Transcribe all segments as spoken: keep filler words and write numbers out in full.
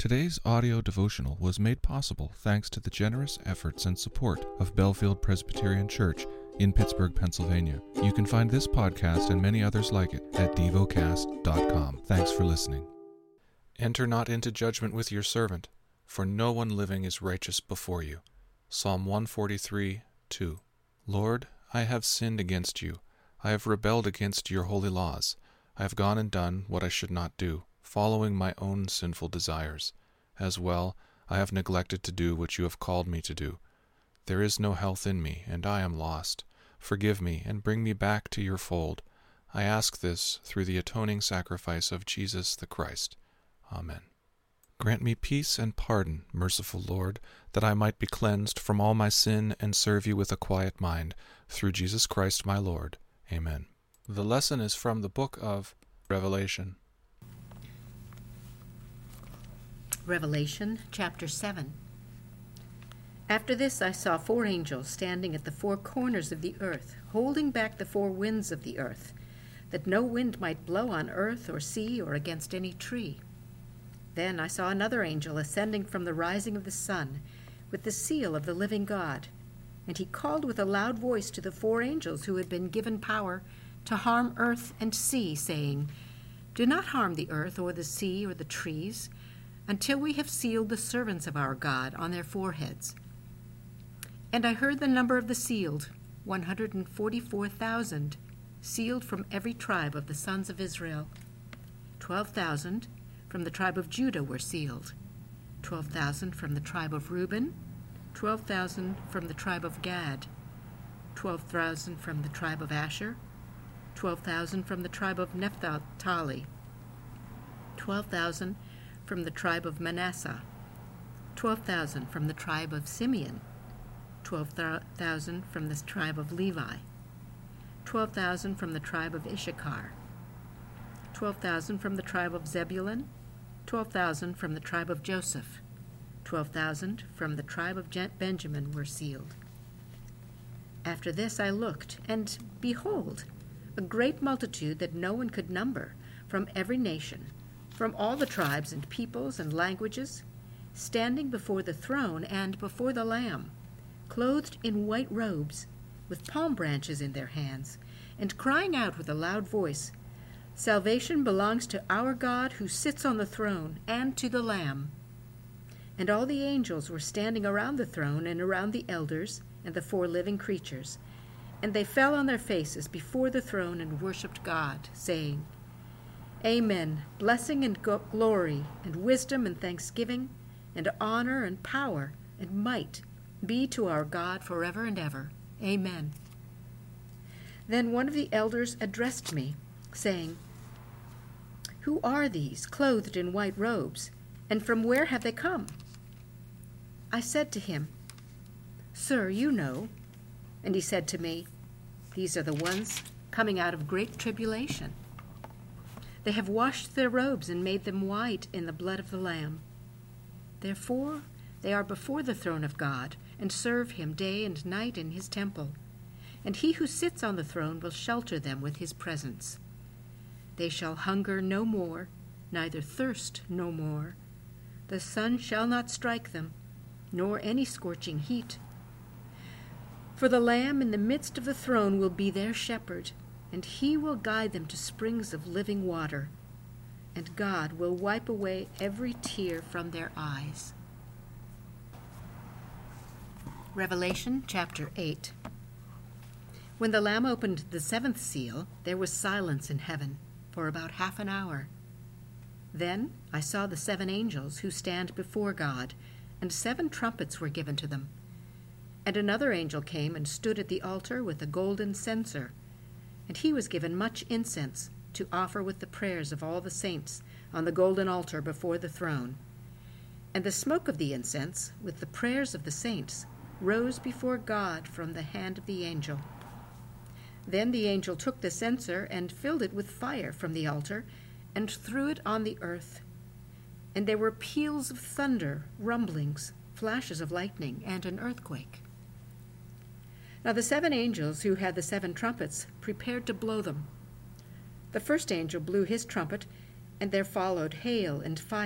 Today's audio devotional was made possible thanks to the generous efforts and support of Bellefield Presbyterian Church in Pittsburgh, Pennsylvania. You can find this podcast and many others like it at devocast dot com. Thanks for listening. Enter not into judgment with your servant, for no one living is righteous before you. Psalm one forty-three, two. Lord, I have sinned against you. I have rebelled against your holy laws. I have gone and done what I should not do, following my own sinful desires. As well, I have neglected to do what you have called me to do. There is no health in me, and I am lost. Forgive me, and bring me back to your fold. I ask this through the atoning sacrifice of Jesus the Christ. Amen. Grant me peace and pardon, merciful Lord, that I might be cleansed from all my sin and serve you with a quiet mind, through Jesus Christ my Lord. Amen. The lesson is from the book of Revelation. Revelation chapter seven. After this I saw four angels standing at the four corners of the earth, holding back the four winds of the earth, that no wind might blow on earth or sea or against any tree. Then I saw another angel ascending from the rising of the sun, with the seal of the living God. And he called with a loud voice to the four angels who had been given power to harm earth and sea, saying, Do not harm the earth or the sea or the trees, until we have sealed the servants of our God on their foreheads. And I heard the number of the sealed, one hundred forty-four thousand, sealed from every tribe of the sons of Israel. Twelve thousand from the tribe of Judah were sealed, twelve thousand from the tribe of Reuben, twelve thousand from the tribe of Gad, twelve thousand from the tribe of Asher, twelve thousand from the tribe of Naphtali, twelve thousand from the tribe of Manasseh, twelve thousand from the tribe of Simeon, twelve thousand from the tribe of Levi, twelve thousand from the tribe of Issachar, twelve thousand from the tribe of Zebulun, twelve thousand from the tribe of Joseph, twelve thousand from the tribe of Benjamin were sealed. After this I looked, and behold, a great multitude that no one could number, from every nation, from all the tribes and peoples and languages, standing before the throne and before the Lamb, clothed in white robes, with palm branches in their hands, and crying out with a loud voice, Salvation belongs to our God who sits on the throne, and to the Lamb. And all the angels were standing around the throne and around the elders and the four living creatures, and they fell on their faces before the throne and worshipped God, saying, Amen. Blessing and go- glory and wisdom and thanksgiving and honor and power and might be to our God forever and ever. Amen. Then one of the elders addressed me, saying, Who are these, clothed in white robes, and from where have they come? I said to him, Sir, you know. And he said to me, These are the ones coming out of great tribulation. They have washed their robes and made them white in the blood of the Lamb. Therefore they are before the throne of God, and serve him day and night in his temple. And he who sits on the throne will shelter them with his presence. They shall hunger no more, neither thirst no more. The sun shall not strike them, nor any scorching heat. For the Lamb in the midst of the throne will be their shepherd, and he will guide them to springs of living water, and God will wipe away every tear from their eyes. Revelation chapter eight. When the Lamb opened the seventh seal, there was silence in heaven for about half an hour. Then I saw the seven angels who stand before God, and seven trumpets were given to them. And another angel came and stood at the altar with a golden censer, and he was given much incense to offer with the prayers of all the saints on the golden altar before the throne. And the smoke of the incense, with the prayers of the saints, rose before God from the hand of the angel. Then the angel took the censer and filled it with fire from the altar, and threw it on the earth. And there were peals of thunder, rumblings, flashes of lightning, and an earthquake. Now the seven angels who had the seven trumpets prepared to blow them. The first angel blew his trumpet, and there followed hail and fire,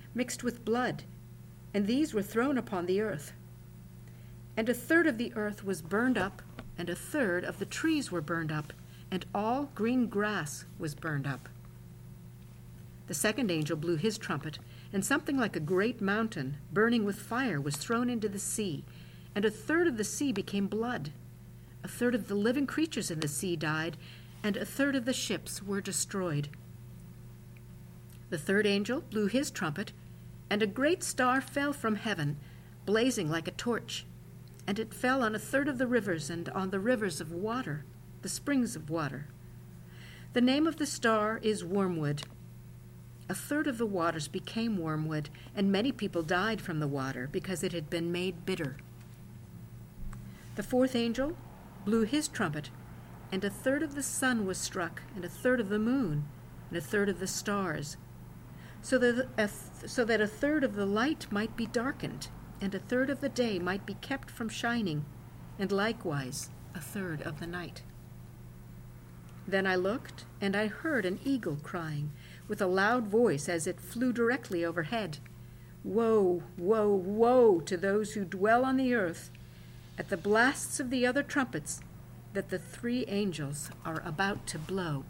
mixed with blood, and these were thrown upon the earth. And a third of the earth was burned up, and a third of the trees were burned up, and all green grass was burned up. The second angel blew his trumpet, and something like a great mountain, burning with fire, was thrown into the sea, and a third of the sea became blood. A third of the living creatures in the sea died, and a third of the ships were destroyed. The third angel blew his trumpet, and a great star fell from heaven, blazing like a torch, and it fell on a third of the rivers and on the rivers of water, the springs of water. The name of the star is Wormwood. A third of the waters became wormwood, and many people died from the water because it had been made bitter. The fourth angel blew his trumpet, and a third of the sun was struck, and a third of the moon, and a third of the stars, so that a, th- so that a third of the light might be darkened, and a third of the day might be kept from shining, and likewise a third of the night. Then I looked, and I heard an eagle crying with a loud voice as it flew directly overhead, "Woe, woe, woe to those who dwell on the earth, at the blasts of the other trumpets that the three angels are about to blow."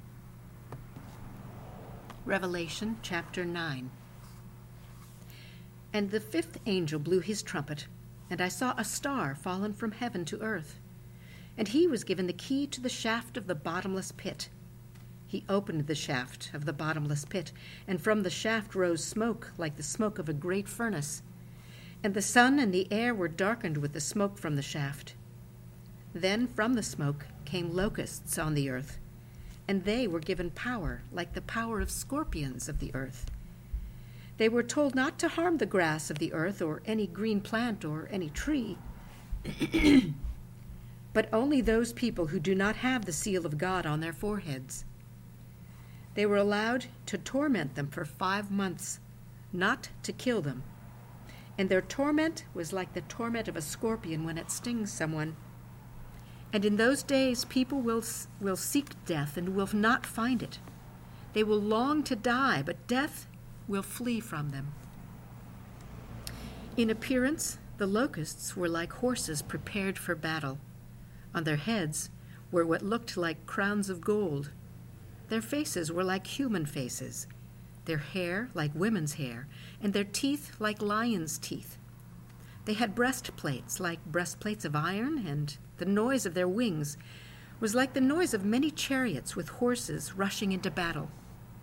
Revelation chapter nine. And the fifth angel blew his trumpet, and I saw a star fallen from heaven to earth, and he was given the key to the shaft of the bottomless pit. He opened the shaft of the bottomless pit, and from the shaft rose smoke like the smoke of a great furnace, and the sun and the air were darkened with the smoke from the shaft. Then from the smoke came locusts on the earth, and they were given power like the power of scorpions of the earth. They were told not to harm the grass of the earth or any green plant or any tree, but only those people who do not have the seal of God on their foreheads. They were allowed to torment them for five months, not to kill them. And their torment was like the torment of a scorpion when it stings someone. And in those days people will, will seek death and will not find it. They will long to die, but death will flee from them. In appearance, the locusts were like horses prepared for battle. On their heads were what looked like crowns of gold. Their faces were like human faces, their hair like women's hair, and their teeth like lions' teeth. They had breastplates like breastplates of iron, and the noise of their wings was like the noise of many chariots with horses rushing into battle.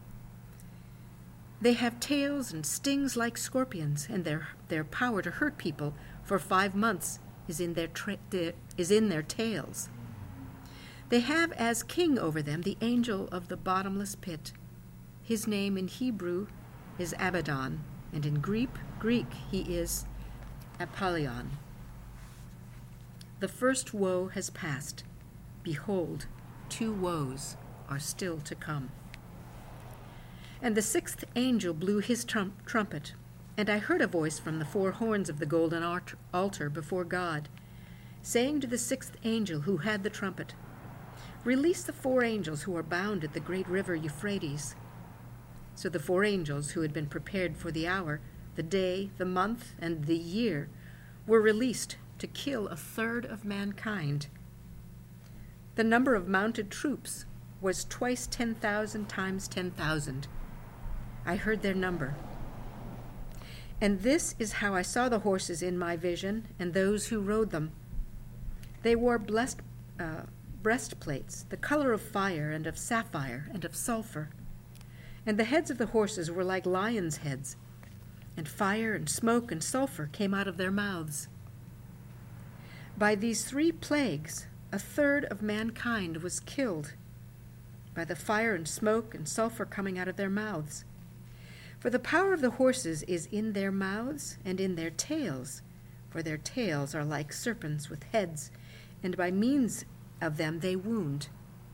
They have tails and stings like scorpions, and their, their power to hurt people for five months is in their tra- de, is in their tails. They have as king over them the angel of the bottomless pit. His name in Hebrew is Abaddon, and in Greek, Greek he is Apollyon. The first woe has passed. Behold, two woes are still to come. And the sixth angel blew his trum- trumpet, and I heard a voice from the four horns of the golden altar before God, saying to the sixth angel who had the trumpet, "Release the four angels who are bound at the great river Euphrates." So the four angels who had been prepared for the hour, the day, the month, and the year were released to kill a third of mankind. The number of mounted troops was twice ten thousand times ten thousand. I heard their number. And this is how I saw the horses in my vision and those who rode them. They wore blessed, uh, breastplates, the color of fire and of sapphire and of sulfur. And the heads of the horses were like lions' heads, and fire and smoke and sulfur came out of their mouths. By these three plagues, a third of mankind was killed, by the fire and smoke and sulfur coming out of their mouths. For the power of the horses is in their mouths and in their tails, for their tails are like serpents with heads, and by means of them they wound.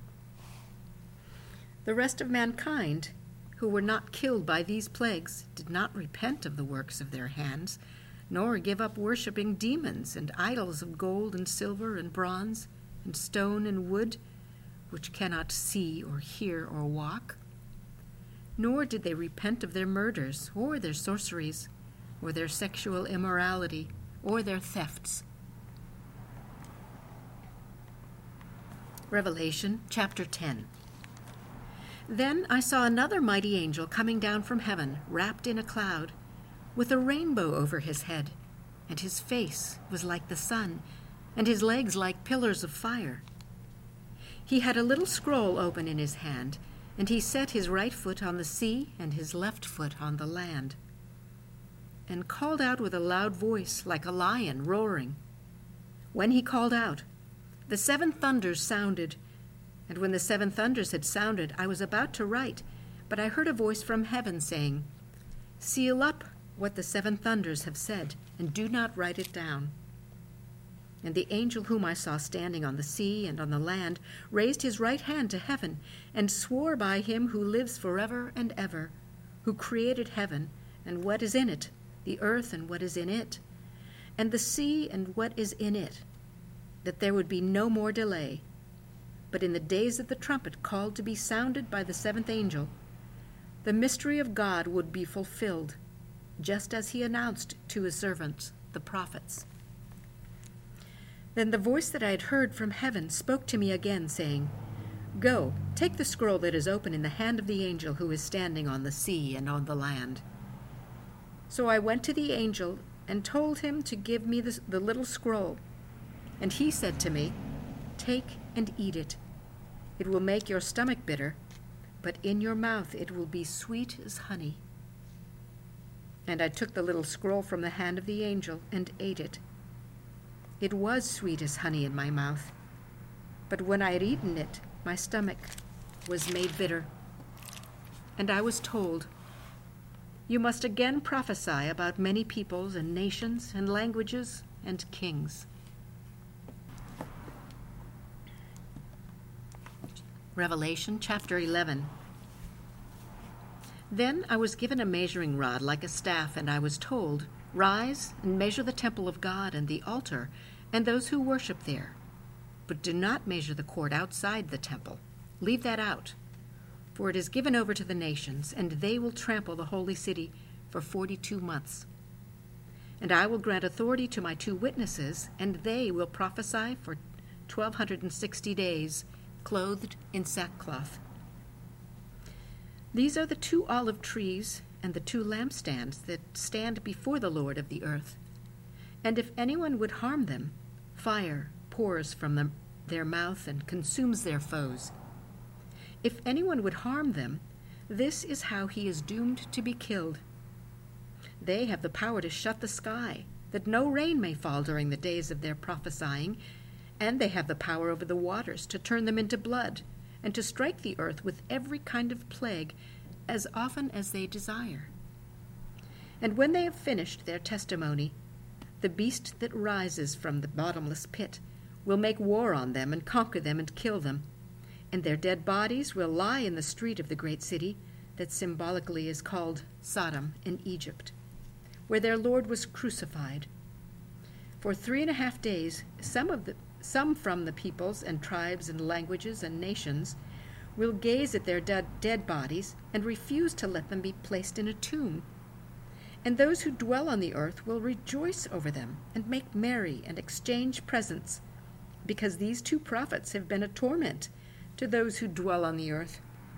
The rest of mankind, who were not killed by these plagues, did not repent of the works of their hands, nor give up worshipping demons and idols of gold and silver and bronze and stone and wood, which cannot see or hear or walk. nor did they repent of their murders, or their sorceries, or their sexual immorality, or their thefts. Revelation chapter ten. Then I saw another mighty angel coming down from heaven, wrapped in a cloud, with a rainbow over his head, and his face was like the sun, and his legs like pillars of fire. He had a little scroll open in his hand, and he set his right foot on the sea and his left foot on the land, and called out with a loud voice like a lion roaring. When he called out, the seven thunders sounded, and when the seven thunders had sounded, I was about to write, but I heard a voice from heaven saying, "Seal up what the seven thunders have said, and do not write it down." And the angel whom I saw standing on the sea and on the land raised his right hand to heaven and swore by him who lives forever and ever, who created heaven and what is in it, the earth and what is in it, and the sea and what is in it, that there would be no more delay. But in the days of the trumpet called to be sounded by the seventh angel, the mystery of God would be fulfilled, just as he announced to his servants, the prophets. Then the voice that I had heard from heaven spoke to me again, saying, "Go, take the scroll that is open in the hand of the angel who is standing on the sea and on the land." So I went to the angel and told him to give me the, the little scroll. And he said to me, "Take and eat it. It will make your stomach bitter, but in your mouth it will be sweet as honey." And I took the little scroll from the hand of the angel and ate it. It was sweet as honey in my mouth, but when I had eaten it, my stomach was made bitter. And I was told, "You must again prophesy about many peoples and nations and languages and kings." Revelation chapter eleven. Then I was given a measuring rod like a staff, and I was told, "Rise and measure the temple of God and the altar and those who worship there. But do not measure the court outside the temple. Leave that out, for it is given over to the nations, and they will trample the holy city for forty-two months. And I will grant authority to my two witnesses, and they will prophesy for twelve sixty days, clothed in sackcloth. These are the two olive trees and the two lampstands that stand before the Lord of the earth. And if anyone would harm them, fire pours from them, their mouth and consumes their foes. If anyone would harm them, this is how he is doomed to be killed. They have the power to shut the sky, that no rain may fall during the days of their prophesying, and they have the power over the waters to turn them into blood, and to strike the earth with every kind of plague as often as they desire. And when they have finished their testimony, the beast that rises from the bottomless pit will make war on them and conquer them and kill them, and their dead bodies will lie in the street of the great city that symbolically is called Sodom in Egypt, where their Lord was crucified. For three and a half days, some of the some from the peoples and tribes and languages and nations will gaze at their dead, dead bodies and refuse to let them be placed in a tomb. And those who dwell on the earth will rejoice over them and make merry and exchange presents, because these two prophets have been a torment to those who dwell on the earth.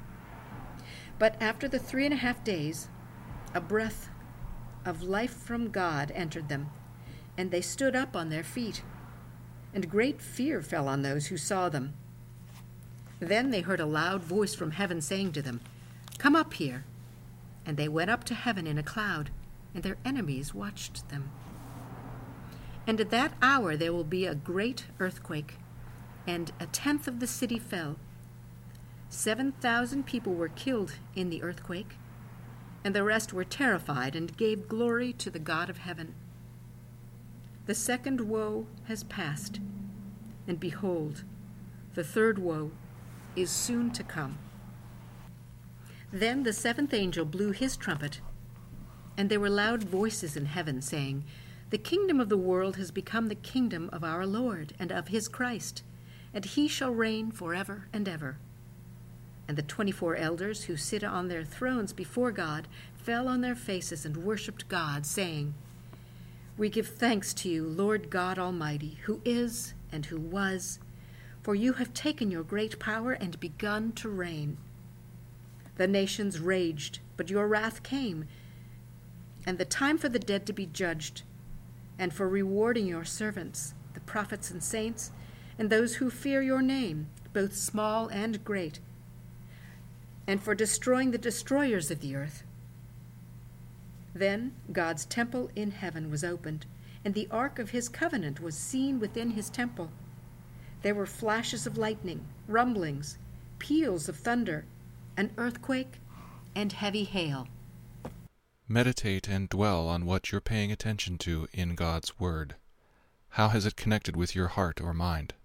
But after the three and a half days, a breath of life from God entered them, and they stood up on their feet, and great fear fell on those who saw them. Then they heard a loud voice from heaven saying to them, "Come up here." And they went up to heaven in a cloud, and their enemies watched them. And at that hour there will be a great earthquake, and a tenth of the city fell. Seven thousand people were killed in the earthquake, and the rest were terrified and gave glory to the God of heaven. The second woe has passed, and behold, the third woe is soon to come. Then the seventh angel blew his trumpet, and there were loud voices in heaven saying, "The kingdom of the world has become the kingdom of our Lord and of his Christ, and he shall reign forever and ever." And the twenty-four elders who sit on their thrones before God fell on their faces and worshipped God, saying, We give thanks to you, Lord God Almighty, who is and who was, for you have taken your great power and begun to reign. The nations raged, but your wrath came, and the time for the dead to be judged, and for rewarding your servants, the prophets and saints, and those who fear your name, both small and great, and for destroying the destroyers of the earth. Then God's temple in heaven was opened, and the ark of his covenant was seen within his temple. There were flashes of lightning, rumblings, peals of thunder, an earthquake, and heavy hail. Meditate and dwell on what you're paying attention to in God's Word. How has it connected with your heart or mind?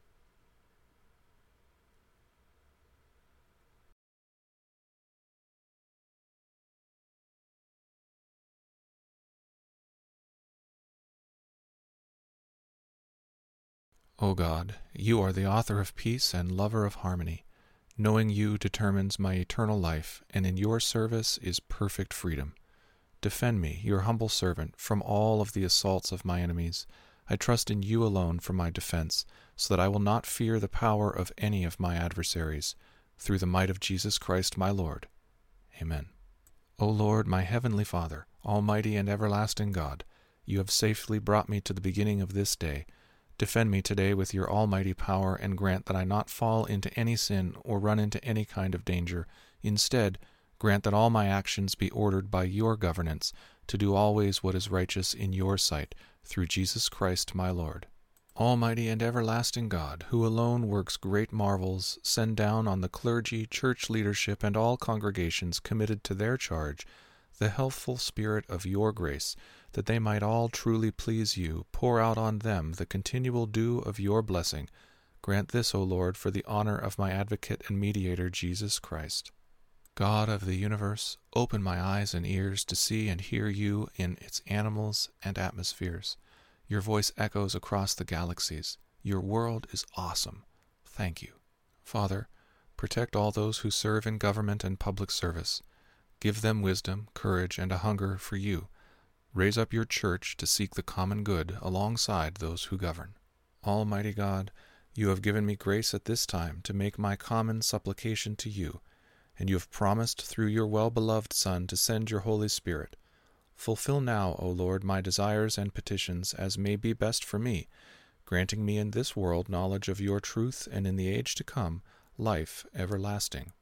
O God, you are the author of peace and lover of harmony. Knowing you determines my eternal life, and in your service is perfect freedom. Defend me, your humble servant, from all of the assaults of my enemies. I trust in you alone for my defense, so that I will not fear the power of any of my adversaries. Through the might of Jesus Christ my Lord. Amen. O Lord, my heavenly Father, almighty and everlasting God, you have safely brought me to the beginning of this day. Defend me today with your almighty power, and grant that I not fall into any sin or run into any kind of danger. Instead, grant that all my actions be ordered by your governance, to do always what is righteous in your sight, through Jesus Christ my Lord. Almighty and everlasting God, who alone works great marvels, send down on the clergy, church leadership, and all congregations committed to their charge the healthful spirit of your grace, that they might all truly please you. Pour out on them the continual dew of your blessing. Grant this, O Lord, for the honor of my advocate and mediator, Jesus Christ. God of the universe, open my eyes and ears to see and hear you in its animals and atmospheres. Your voice echoes across the galaxies. Your world is awesome. Thank you. Father, protect all those who serve in government and public service. Give them wisdom, courage, and a hunger for you. Raise up your church to seek the common good alongside those who govern. Almighty God, you have given me grace at this time to make my common supplication to you, and you have promised through your well-beloved Son to send your Holy Spirit. Fulfill now, O Lord, my desires and petitions as may be best for me, granting me in this world knowledge of your truth, and in the age to come, life everlasting.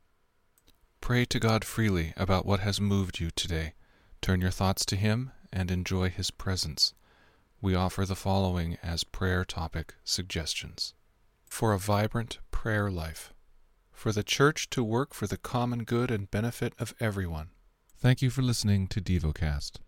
Pray to God freely about what has moved you today. Turn your thoughts to Him and enjoy His presence. We offer the following as prayer topic suggestions. For a vibrant prayer life. For the Church to work for the common good and benefit of everyone. Thank you for listening to DevoCast.